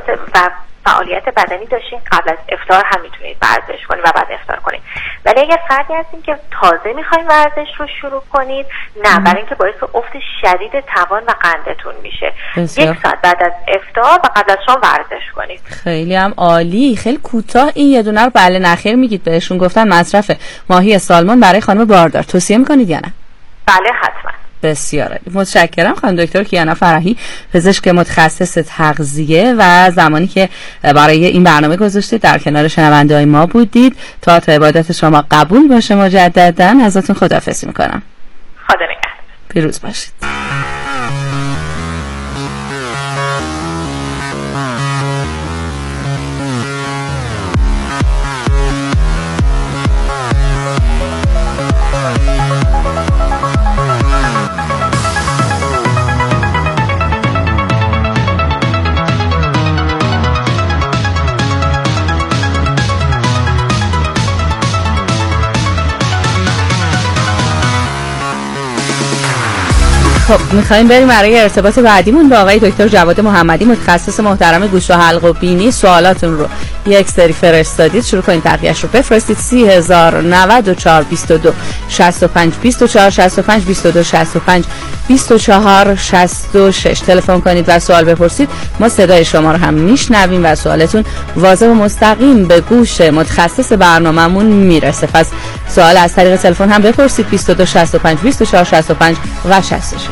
فعالیت بدنی داشتین قبل از افطار هم میتونید ورزش کنید و بعد افطار کنید. ولی اگر فردی هستین که تازه میخواین ورزش رو شروع کنید، نه، برای اینکه باعث افت شدید توان و قندتون میشه. 1 ساعت بعد از افطار و قبل از شام ورزش کنید. خیلی هم عالی. خیلی کوتاه این یه دونه رو بله نخیر میگید بهشون. گفتن مصرف ماهی سالمون برای خانم باردار توصیه میکنید یا نه؟ بله حتما. بسیار عالی. متشکرم خانم دکتر کیانا فرحی، پزشک متخصص تغذیه و زمانی که برای این برنامه گذاشتید در کنار شنونده‌های ما بودید. تا عبادت شما قبول باشه. مجددا ازتون خداحافظی میکنم. خدا نگهدار. پیروز باشید. خب میخوایم بریم برای ارتباط بعدیمون با آقای دکتر جواد محمدی، متخصص محترم گوش و حلق و بینی. سوالاتون رو یک سری فرستادید، شروع کنید بقیه‌اش رو بفرستید. 3094 22 65 24 65 22 65 24 66 تلفن کنید و سوال بپرسید. ما صدای شما رو هم میشنویم و سوالتون واضح و مستقیم به گوش متخصص برنامه‌مون میرسه. پس سوال از طریق تلفن هم بپرسید. 22 65 24 65 و 66.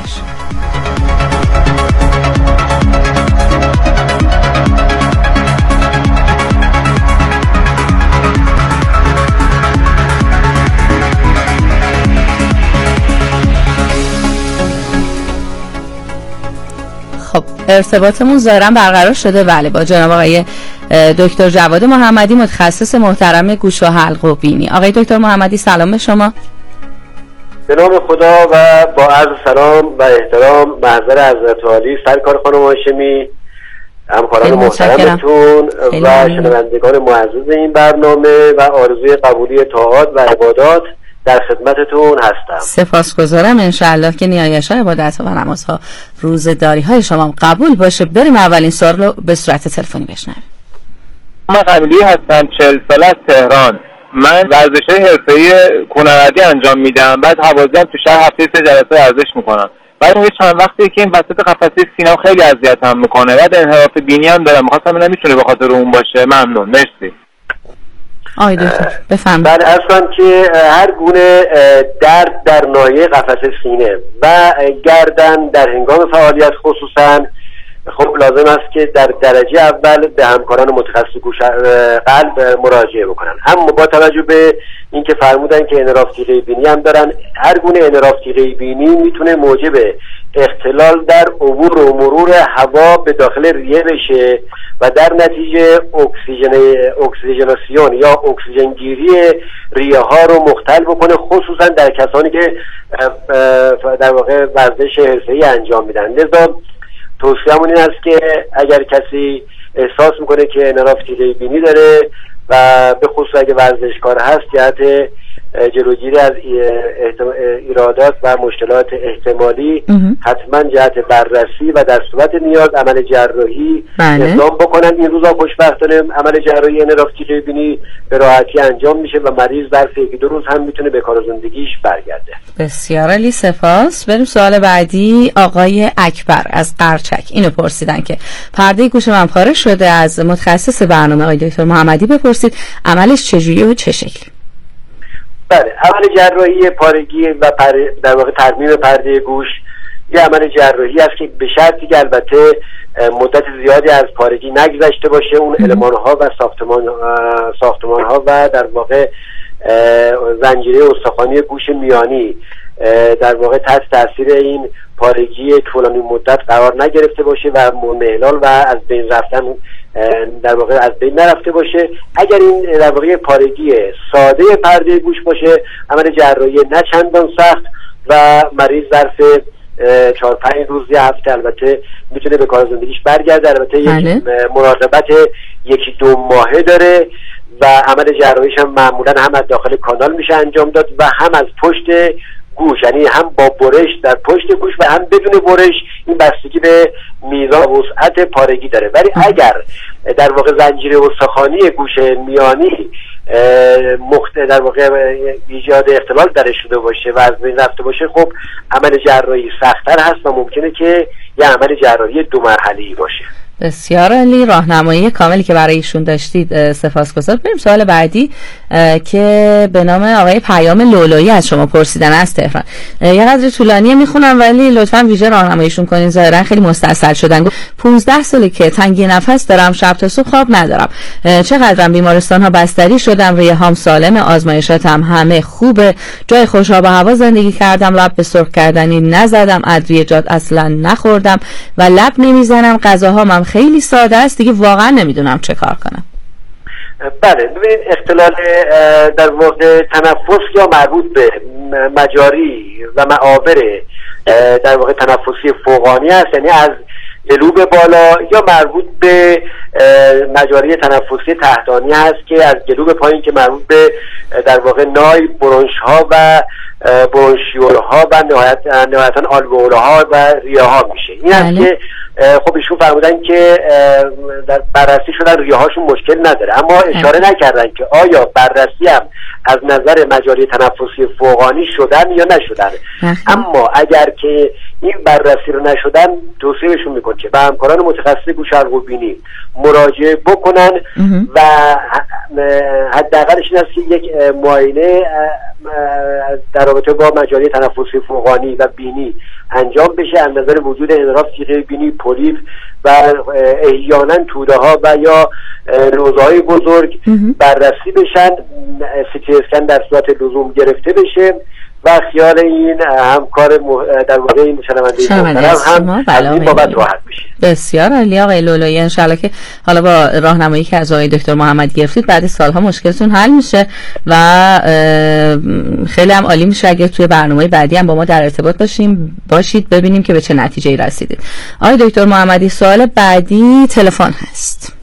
خب ارتباطمون ظاهرا برقرار شده. بله، با جناب آقای دکتر جواد محمدی، متخصص محترم گوش و حلق و بینی. آقای دکتر محمدی سلام به شما. به نام خدا و با عرض سلام و احترام محضر حضرت عالی سرکار خانم هاشمی، همکاران محترمتون و شنوندگان معزز این برنامه و آرزوی قبولی طاعات و عبادات در خدمتتون هستم. سپاسگزارم. انشاءالله که نیایش‌های عبادت‌ها و نمازها روزداری‌های شما قبول باشه. بریم اولین سوال رو به صورت تلفنی بشنویم. من قبولی هستم، 40 ساله از تهران. من ورزش‌های حرفه‌ای کوهنوردی انجام میدم. بعد حوازی هم تو شهر هفته 3 جلسه ورزش میکنم. بعد اون چند وقتی که این وسط قفسه سینه‌ام خیلی اذیتم میکنه. بعد انحراف بینی هم دارم. می‌خواستم ببینم میتونه به خاطر اون باشه. ممنون. مرسی. آقای دکتر بفرمایید. بله، اصلا که هر گونه درد در ناحیه قفسه سینه و گردن در هنگام فعالیت خصوصا خب لازم است که در درجه اول به همکاران متخصص گوش قلب مراجعه بکنن. اما با توجه به اینکه فرمودن که انحراف تیغه بینی هم دارن، هر گونه انحراف تیغه بینی میتونه موجب اختلال در عبور و مرور هوا به داخل ریه بشه و در نتیجه اکسیژناسیون یا اکسیژن گیری ریه ها رو مختل بکنه، خصوصا در کسانی که در واقع ورزش حرفه‌ای انجام میدن. لذا توصیه‌مون این است که اگر کسی احساس میکنه که انحراف تیغه بینی داره و به خصوص اگه ورزشکار هست، جهت جلوگیری از ایرادات و مشکلات احتمالی حتما جهت بررسی و در صورت نیاز عمل جراحی اقدام بکنن. این روزا خوشبختانه عمل جراحی انحراف تیغه بینی به راحتی انجام میشه و مریض در 1-2 روز هم میتونه به کار و زندگیش برگرده. بسیار عالی، سپاس. بریم سوال بعدی. آقای اکبر از قرچک اینو پرسیدن که پرده گوش من پاره شده، از متخصص برنامه آقای دکتر محمدی بپرسید عملش چجوریه و چه شکلی؟ بله، عمل جراحی پارگی و در واقع ترمیم پرده گوش یه عمل جراحی است که به شرطی که البته مدت زیادی از پارگی نگذشته باشه، اون المان‌ها و ساختمان‌ها و در واقع زنجیره استخوانی گوش میانی در واقع تحت تاثیر این پارگی طولانی مدت قرار نگرفته باشه و منحلال و از بین رفتن در واقع از بین نرفته باشه. اگر این در واقع پارگی ساده پرده گوش باشه، عمل جراحی نه چندان سخت و مریض ظرف 4-5 روز یا هفته البته میتونه به کار زندگیش برگرده. البته یک مراقبت 1-2 ماهه داره و عمل جراحیش هم معمولا هم از داخل کانال میشه انجام داد و هم از پشت گوش، یعنی هم با برش در پشت گوش و هم بدون برش. این بستگی به میزان وسعت پارگی داره. ولی اگر در واقع زنجیره استخوانی گوش میانی در واقع ایجاد اختلال درش شده باشه و از بین رفته باشه، خب عمل جراحی سخت‌تر هست و ممکنه که یه عمل جراحی 2 مرحله‌ای باشه. بسیار عالی، راهنمایی کاملی که برای ایشون داشتید، سپاسگزار. بریم سوال بعدی که به نام آقای پیام لولویی از شما پرسیدن از تهران. یه قدر طولانیه میخونم ولی لطفاً ویژه راهنماییشون کنین، ظاهرا خیلی مستعسل شدن. 15 ساله که تنگی نفس دارم، شب تا صبح خواب ندارم، چقدرم بیمارستان ها بستری شدم، ریه‌هام سالم، آزمایشاتم همه خوبه، جای خوش آب و هوا زندگی کردم، لب به سرخ کردنی نزدم، ادویه‌جات اصلا نخوردم و لب نمیزنم، غذاهام خیلی ساده است، دیگه واقعا نمیدونم چه کار کنم. بله، ببین اختلال در واقع تنفس یا مربوط به مجاری و معاور در واقع تنفسی فوقانی است، یعنی از گلوب بالا، یا مربوط به مجاری تنفسی تحتانی هست که از گلوب پایین که مربوط به در واقع نای، برونش ها و برونشیول ها و نهایتا آلوئول ها و ریه ها میشه. این است که خب ایشون فرمودن که بررسی شدن ریه هاشون مشکل نداره، اما اشاره نکردن که آیا بررسی هم از نظر مجاری تنفسی فوقانی شدن یا نشدن. اما اگر که این بررسی رو نشدن، توصیهشون میکنه که به همکاران متخصص گوش حلق و بینی مراجعه بکنن و حداقلش این است که یک معاینه در رابطه با مجاری تنفسی فوقانی و بینی انجام بشه از نظر وجود انحراف تیغه بینی، پولیپ و احیانا توده ها و یا لوزهای بزرگ بررسی بشن، CT اسکن در صورت لزوم گرفته بشه و خیال این همکار در واقع این شنونده محترم هم از این بابت راحت بشه. بسیار عالی آقای لولویی، انشالله که حالا با راهنمایی که از آقای دکتر محمدی گرفتید بعد سالها مشکلتون حل میشه و خیلی هم عالی میشه اگه توی برنامه بعدی هم با ما در ارتباط باشید ببینیم که به چه نتیجه‌ای رسیدید. آقای دکتر محمدی، سوال بعدی تلفن هست.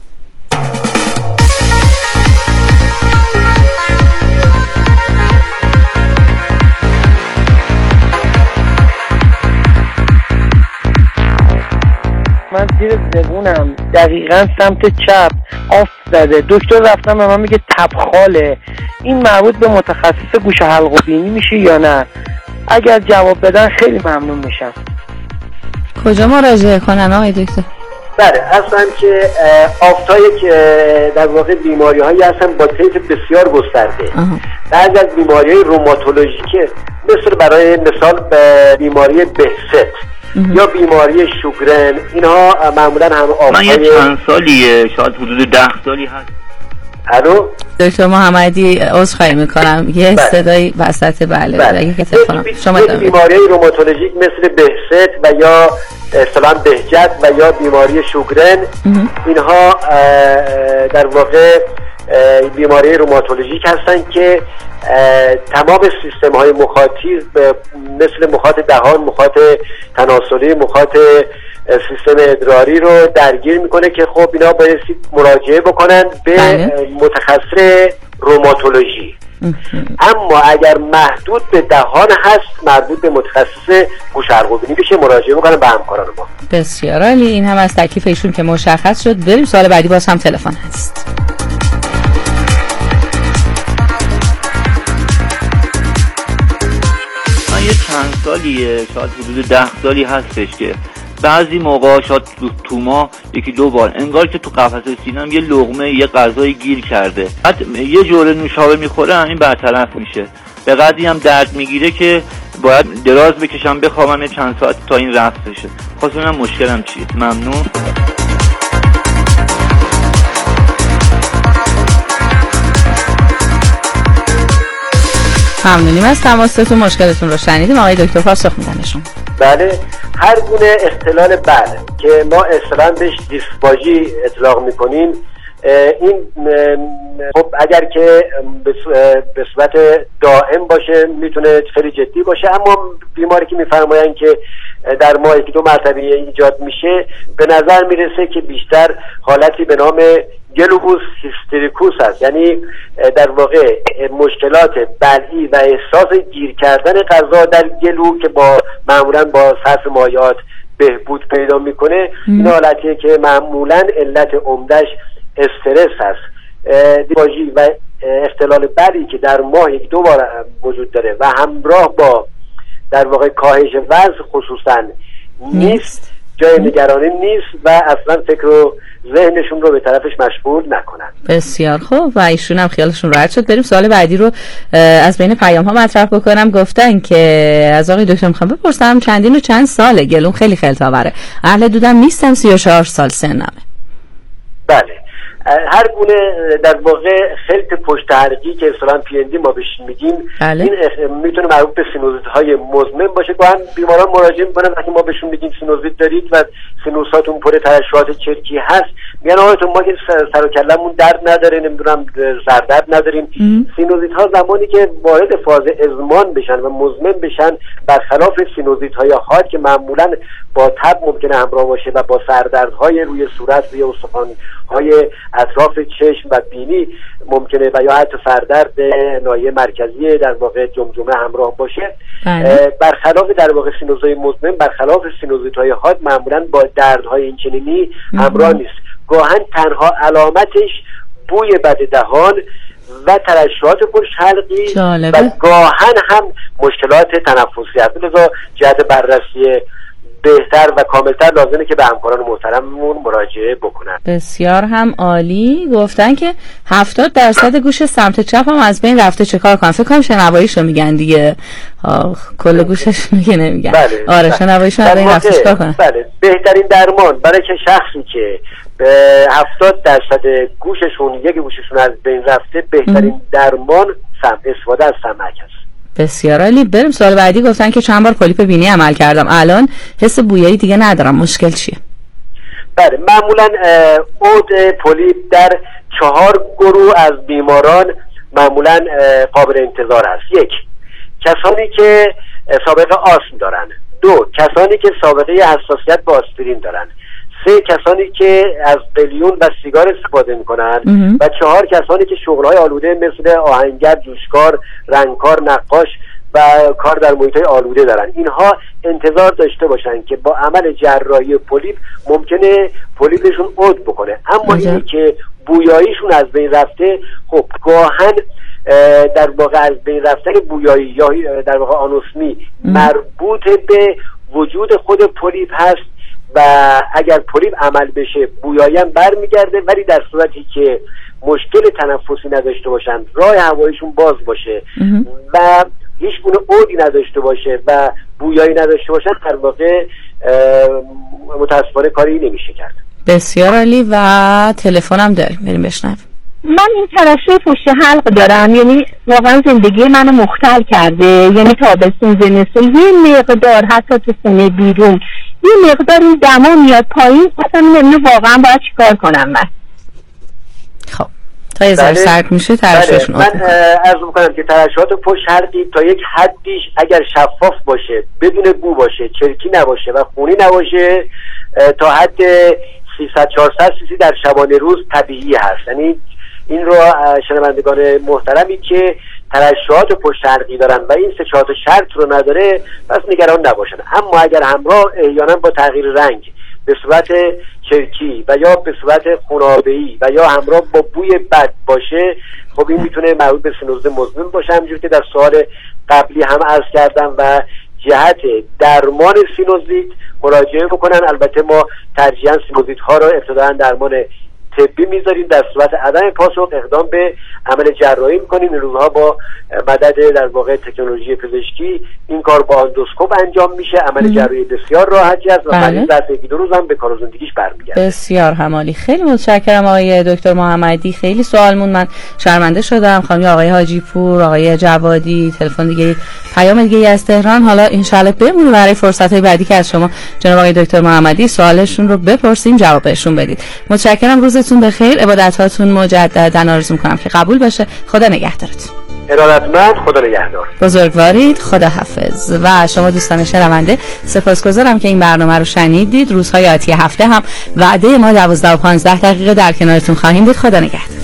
من زیر زبونم دقیقاً سمت چپ آف زده، دکتر رفتم به من میگه تبخاله. این مربوط به متخصص گوش حلق و بینی میشه یا نه؟ اگر جواب بدن خیلی ممنون میشم. کجا مراجعه کنن آقای دکتر؟ بله، اصلا که آفتای که در واقع بیماری هایی هستن با طیف بسیار گسترده. بعضی از بیماری های روماتولوژیکه مثل برای مثال بیماری بهست یا بیماری شوگرن، اینها معمولا هم آفتای من یه چند سالیه، شاید حدود 10 سالی هست. الو دکتر محمدی، عذرخواهی میکنم یه صدای وسط اگه که تلفنم شما بیماری روماتولوژیک مثل بهست و یا اصطلاحاً بهجت و یا بیماری شوگرن، اینها در واقع بیماری روماتولوژیک هستن که تمام سیستم های مخاطی مثل مخاط دهان، مخاط تناسلی، مخاط سیستم ادراری رو درگیر میکنه که خب اینا بایستی مراجعه بکنن به متخصص روماتولوژی. اما اگر محدود به دهان هست، مربوط به متخصص گوش حلق و بینی بشه مراجعه بکنن به همکاران ما. بسیار عالی، این هم از تکلیف ایشون که مشخص شد. بریم سوال بعدی، باز هم تلفن هست. من یه چند سالیه، شاید حدود 10 سالی هستش که بعضی موقع شاید تو ما 1-2 بار انگار که تو قفسه سینم یه لقمه یه غذای گیر کرده، بعد یه جوره نوشابه میخورم این برطرف میشه، به قدری هم درد میگیره که باید دراز بکشم بخوابم چند ساعت تا این رفت بشه. خواستم ببینم مشکلم چیه. ممنون. ممنونیم از تماستون، مشکلتون رو شنیدیم. آقای دکتر پاسخ میدن شما. بله، هر گونه اختلال بله که ما اصطلاحاً بهش دیسفاژی اطلاق میکنیم، این خب اگر که به صورت دائم باشه میتونه خیلی جدی باشه، اما بیماری که میفرمایند که در ماه 1-2 مرتبه ایجاد میشه، به نظر میرسه که بیشتر حالتی به نام گلوبوس هیستریکوس است، یعنی در واقع مشکلات بلعی و احساس گیر کردن غذا در گلو که معمولا با صرف مایعات بهبود پیدا میکنه. این حالتیه که معمولا علت عمدش استرس هست. دیپاژی و اختلال بلعی که در ماه 1-2 بار وجود داره و همراه با در واقع کاهش وزن خصوصا نیست، جای نگرانی نیست و اصلا فکر و ذهنشون رو به طرفش مشغول نکنن. بسیار خوب و ایشون هم خیالشون راحت شد. بریم سوال بعدی رو از بین پیام ها مطرح بکنم. گفتن که از آقای دکتر میخوام بپرسم چندین و چند ساله، گلوم خیلی خلطاوره، اهل دودم نیستم، 34 سال سنمه. بله، هر گونه در واقع خلط پشت حلقی که اصطلاحاً PND ما بهش میگیم، بله. این میتونه مربوط به سینوزیت های مزمن باشه. گاهن بیماران مراجعه میکنن وقتی ما بهشون میگیم سینوزیت دارید و سینوساتون پر ترشحات چرکی هست، میگن آقا تو ما که سر و کلمون درد نداره، نمیدونم سردرد نداریم. سینوزیت ها زمانی که وارد فاز ازمان بشن و مزمن بشن، برخلاف سینوزیت های حاد که معمولا با تب ممکنه همراه باشه و با سردردهای روی صورت، روی استخوان‌های اطراف چشم و بینی ممکنه و یا حتی سردرد ناحیه مرکزی در واقع جمجمه همراه باشه. برخلاف در واقع سینوزهای مزمن، برخلاف سینوزیت‌های حاد معمولا با دردهای اینچنینی همراه نیست. گاهن تنها علامتش بوی بد دهان و ترشحات پشت حلقی و گاهن هم مشکلات تنفسی هست. لذا جهت بررسی بهتر و کاملتر لازمه که به همکاران محترممون مراجعه بکنن. بسیار هم عالی. گفتن که 70% گوش سمت چپ هم از بین رفته، چه کار کنم؟ فکر کنم شنواییش رو میگن دیگه، کل گوشش میگه نمیگن. بله. آره شنواییش رو از بین رفته، چه کار کنم؟ بله، بهترین درمان برای که شخصی که به 70% گوششون، یک گوششون از بین رفته، بهترین درمان استفاده از سمک است. بسیار عالی. بریم سوال بعدی. گفتن که چند بار پولیپ بینی عمل کردم، الان حس بویایی دیگه ندارم، مشکل چیه؟ بله، معمولا عود پولیپ در 4 گروه از بیماران معمولا قابل انتظار است. 1، کسانی که سابقه آسم دارن. 2، کسانی که سابقه حساسیت به آسپرین دارن. 3، کسانی که از قلیون و سیگار استفاده میکنن. و 4، کسانی که شغلهای آلوده مثل آهنگر، جوشکار، رنگکار، نقاش و کار در محیطهای آلوده دارن. اینها انتظار داشته باشن که با عمل جراحی پولیپ ممکنه پولیپشون عود بکنه. اما اینی که بویاییشون از بین رفته، خب گاهن در واقع از بین رفتن بویایی یا در واقع آنوسمی مربوط به وجود خود پولیپ هست و اگر پولیپ عمل بشه بویایی هم برمیگرده، ولی در صورتی که مشکل تنفسی نداشته باشن، راه هواییشون باز باشه و هیچ گونه عودی نداشته باشه و بویایی نداشته باشن، در واقع متاسفانه کاری نمیشه کرد. بسیار عالی. و تلفنم داریم، بریم بشنویم. من این ترشح پشت حلق دارم، یعنی واقعا زندگی منو مختل کرده، یعنی تابستون زمستون یه مقدار حتی تو خونه بیرون یه مقدار این دما میاد پایین، اصلا نمیدونم واقعا باید چیکار کنم من. خب تا یه ذره سرد میشه ترشحشون من عرض میکنم که ترشحات پشت حلقی تا یک حدیش اگر شفاف باشه، بدون بو باشه، چرکی نباشه و خونی نباشه، تا حد 300-400 cc در شبانه روز طبیعی هست. یعنی این رو شنوندگان محترمی که ترشحات پشت حلقی دارن و این 3-4 شرط رو نداره پس نگران نباشن. اما اگر همراه احیانا با تغییر رنگ به صورت چرکی و یا به صورت خونابه‌ای و یا همراه با بوی بد باشه، خب این میتونه مربوط به سینوزیت مزمن باشه. همونجور که در سوال قبلی هم عرض کردم و جهت درمان سینوزیت مراجعه بکنن. البته ما ترجیحاً سینوزیت ها رو ابتداً درمان طبی میذاریم، در صورت عدم پاسخ اقدام به عمل جراحی میکنیم. این روزها با مدد در واقع تکنولوژی پزشکی این کار با اندوسکوپ انجام میشه. عمل جراحی بسیار راحتی است و مریض در 1-2 روز هم به کار و زندگیش برمیگرده. بسیار همالی. خیلی متشکرم آقای دکتر محمدی. خیلی سوالمون من شرمنده شدم. خانم آقای حاجی پور، آقای جوادی، تلفن دیگه، پیام دیگه از تهران. حالا ان شاءالله بمونه برای فرصت‌های بعدی که از شما جناب آقای دکتر محمدی سوالشون رو بپرسیم، جوابشون بدید. متشکرم. روزتون بخیر. عبادتاتون مجددا آرزو می‌کنم که قبول بشه. خدا نگهدارتون. ارادتمند، خدا نگهدار. بزرگوارید، خدا حافظ. و شما دوستان شنونده سپاسگزارم که این برنامه رو شنیدید. روزهای آتی هفته هم وعده ما 12 و 15 دقیقه در کنارتون خواهیم بود. خدا نگهدار.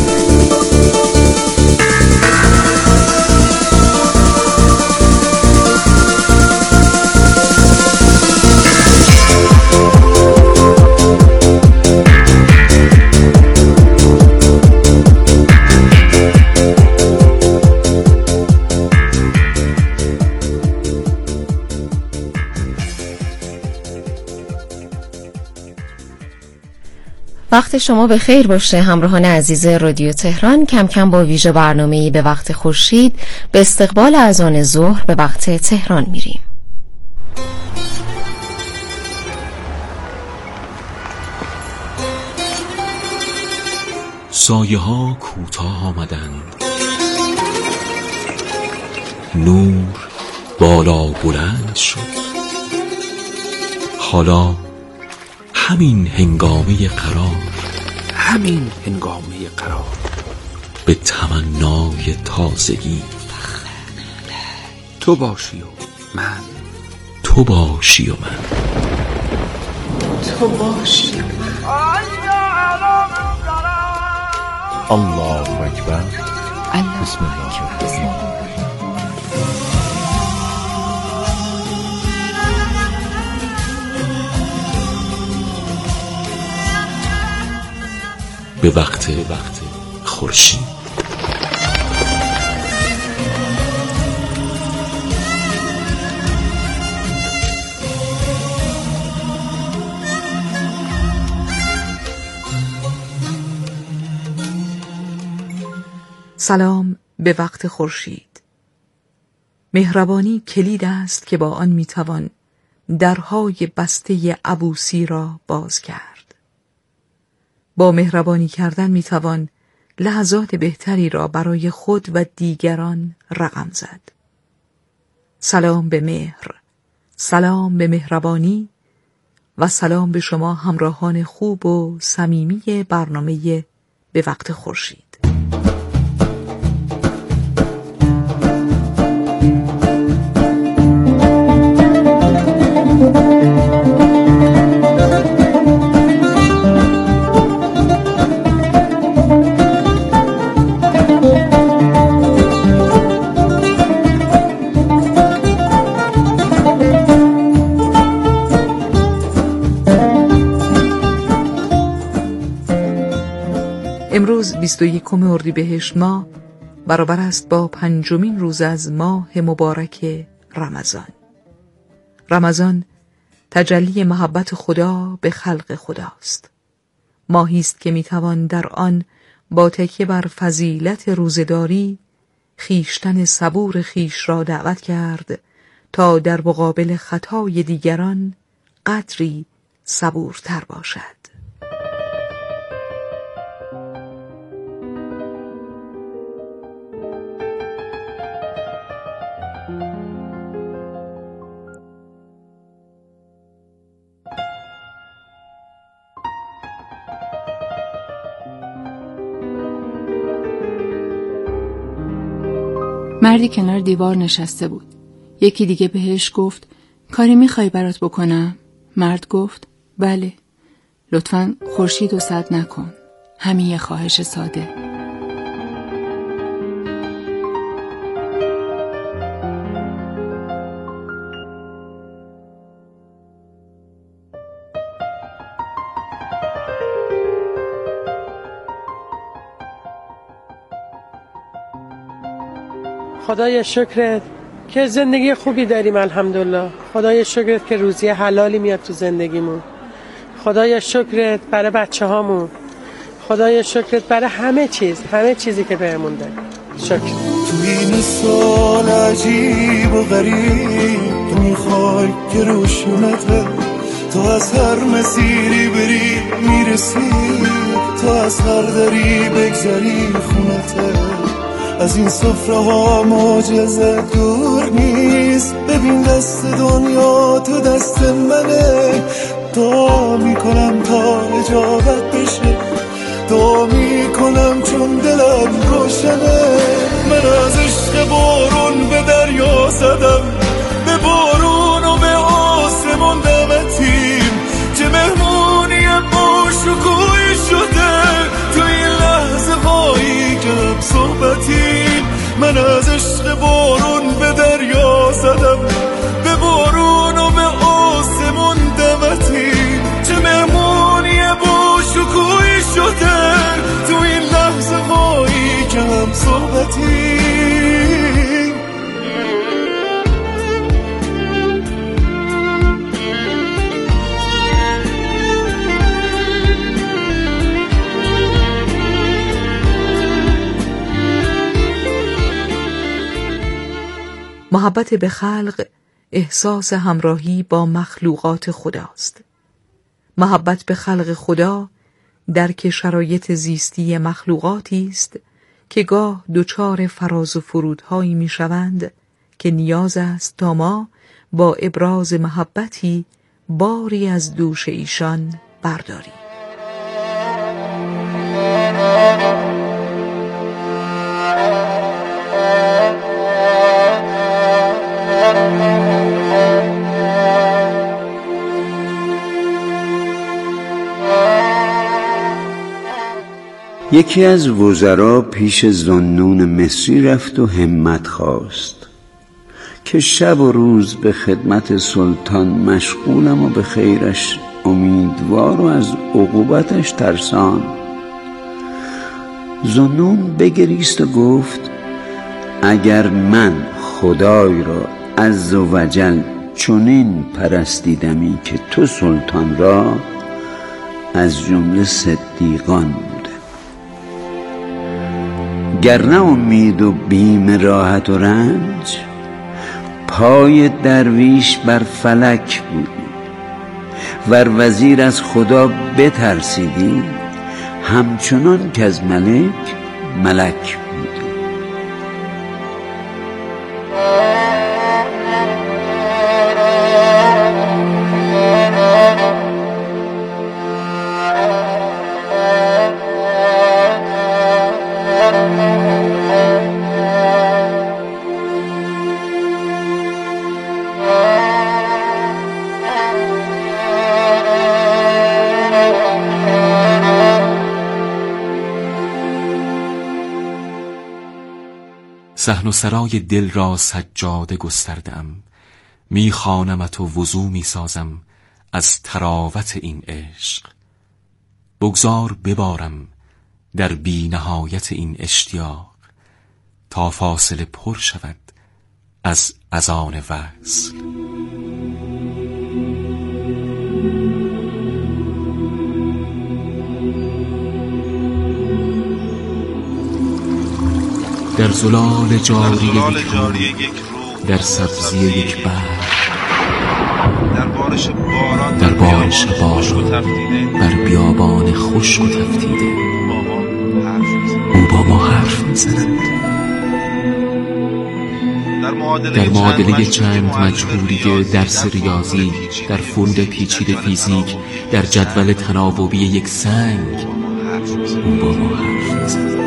وقت شما به خیر باشه همراهان عزیز رادیو تهران. کم کم با ویژه برنامه‌ای به وقت خورشید به استقبال اذان ظهر به وقت تهران میریم. سایه ها کوتاه آمدند، نور بالا بلند شد. حالا همین هنگامه قرار به تمنای تازگی، تو باشی و من، تو باشی و من، تو باشی و من. الله اکبر. بسم الله الرحمن الرحیم. به وقت خورشید. سلام به وقت خورشید. مهربانی کلید است که با آن میتوان درهای بسته عبوسی را باز کرد. با مهربانی کردن میتوان لحظات بهتری را برای خود و دیگران رقم زد. سلام به مهر، سلام به مهربانی و سلام به شما همراهان خوب و صمیمی برنامه به وقت خورشید. امروز 21 اردیبهشت ماه برابر است با 5مین روز از ماه مبارک رمضان. رمضان تجلی محبت خدا به خلق خداست. ماهی است که میتوان در آن با تکیه بر فضیلت روزه‌داری خیشتن صبور خیش را دعوت کرد تا در مقابل خطای دیگران قدری صبورتر باشد. مردی کنار دیوار نشسته بود. یکی دیگه بهش گفت کاری میخوای برات بکنم؟ مرد گفت بله. لطفاً خورشید رو سد نکن. همین یه خواهش ساده. خدای شکرت که زندگی خوبی داریم، الحمدلله. خدای شکرت که روزی حلالی میاد تو زندگیمون. خدای شکرت برای بچه هامون. خدای شکرت برای همه چیزی که بهمون داری. شکر. تو این سال عجیب و غریب تو میخوای که روشونته، تو از هر مسیری بری میرسی، تو از هر دری بگذری خونته. از این سفره ها معجزه دور نیست، ببین دست دنیا تو دست منه. دعا میکنم تا اجابت بشه، دعا میکنم چون دلم روشنه. من از بارون به دریا زدم، به بارون و به آسمون دمتیم، چه مهمونی با شکوهی شده تو این لحظه هایی که هم صحبتیم. من از عشق بارون به دریا زدم، به بارون و به آسمون دمتیم، چه مهمونی با شکوهی شده تو این لحظه هایی که هم صحبتیم. محبت به خلق احساس همراهی با مخلوقات خداست. محبت به خلق خدا درک شرایط زیستی مخلوقاتی است که گاه دچار فراز و فرودهایی میشوند که نیاز است تا ما با ابراز محبتی باری از دوش ایشان برداریم. یکی از وزرا پیش ذوالنون مصری رفت و همت خواست که شب و روز به خدمت سلطان مشغولم و به خیرش امیدوار و از عقوبتش ترسان. ذوالنون بگریست و گفت اگر من خدای را عز و جل چنین پرستیدمی که تو سلطان را، از جمله صدیقان بودم. گر نه امید و بیم راحت و رنج، پای درویش بر فلک بودی. ور وزیر از خدا بترسیدی، همچنان که از ملک ملک بودی. صحن و سرای دل را سجاده گستردم، میخوانمت و وضو میسازم از طراوت این عشق. بگذار ببارم در بی نهایت این اشتیاق، تا فاصله پر شود از اذان وصل. در زلال جاری یک رو، در سبزی یک بحر، در بارش باران، بر بیابان خشک و تفتیده، او با ما حرف می‌زند. در معادله چند مجهولی درس ریاضی، در فروند پیچیده فیزیک، در جدول تناوبی یک سنگ، او با ما حرف می‌زند.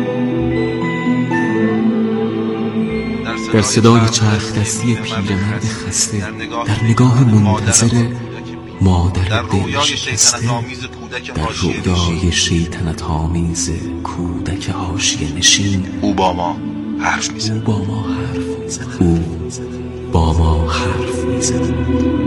در صدای چرخ دستی پیرمرد خسته، در نگاه منتظر مادر دل شکسته، در رؤیای شیطنت آمیز کودک حاشیه نشین، او با ما حرف می‌زند. او با ما حرف می‌زند.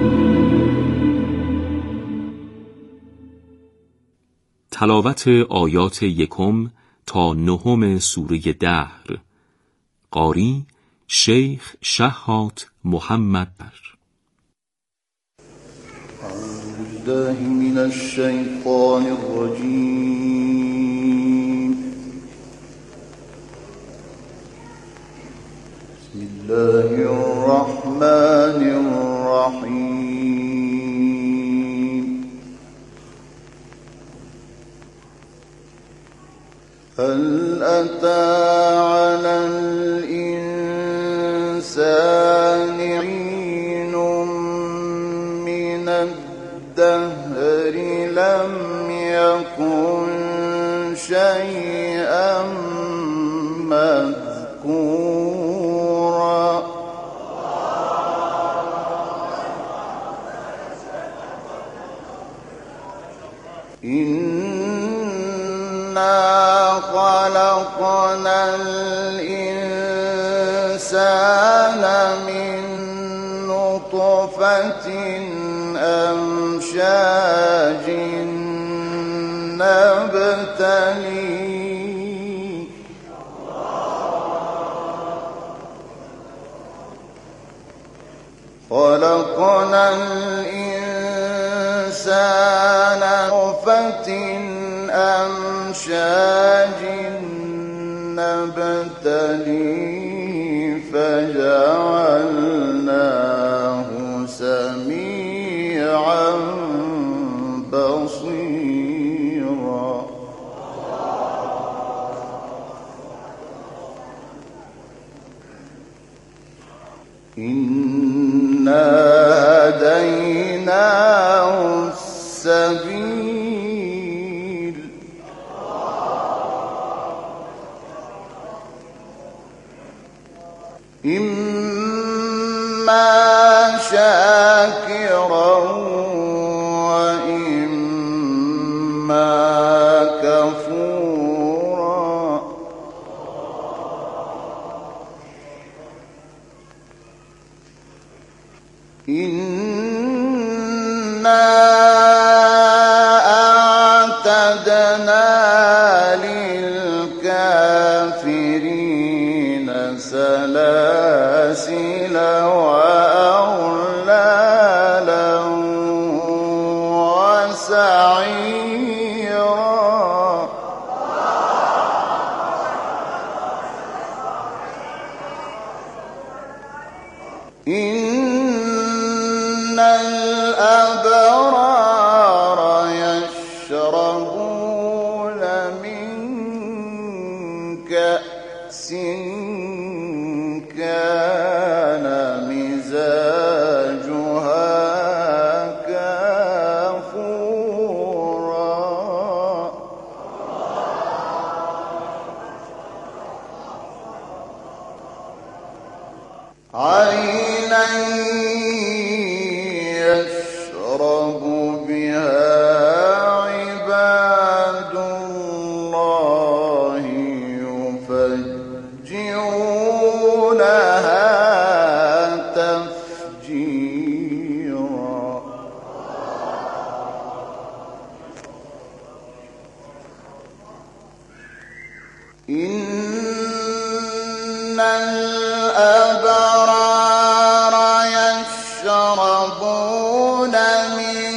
تلاوت آیات 1 تا 9 سوره دهر. قاری شیخ شهات محمد بر. اعوذ بالله من الشیطان الرجیم. بسم الله الرحمن الرحیم. هل أتى على الإنسان حين من الدهر لم يكن شيئا مذكورا خلقنا الإنسان من نطفة أمشاج نبتليه خلقنا الإنسان نطفة أمشاج نبتليه فجعلناه سميعا بصيرا إنا هديناه السبيل إما شاكرا وإما كفورا إنا أعتدنا للكافرين سلاسل وأغلالا وسعيرا إن الأبرار يشربون من كأس كان مزاجها كافورا عينا يشرب بها عباد الله يفجرونها تفجيرا إن الأبرار يشربون من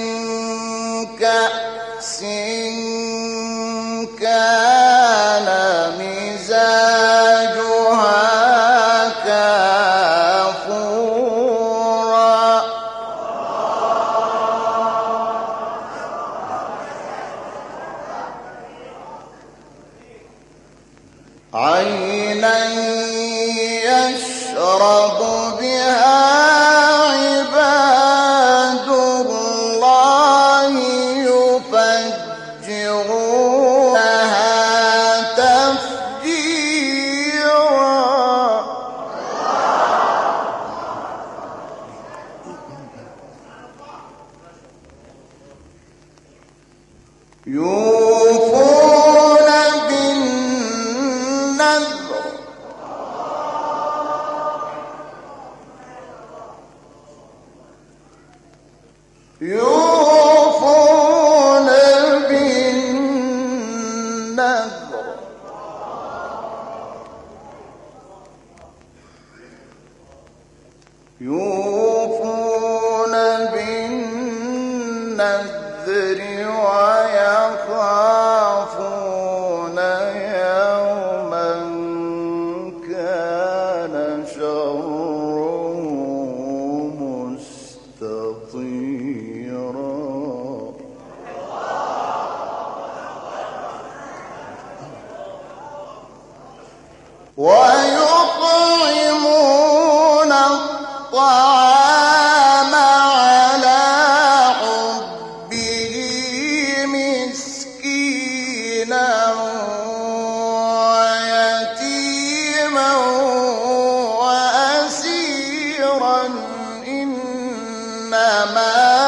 كأس كان مزاجها كافورا عينا يشرب بها عباد الله يفجرونها تفجيرا يوفون بالنذر يوفون بالنذر يوفون بالنذر ويخافون يوما كان شره مستطيرا ويطعمون الطعام على حبه مسكينا ويتيما وأسيرا إنما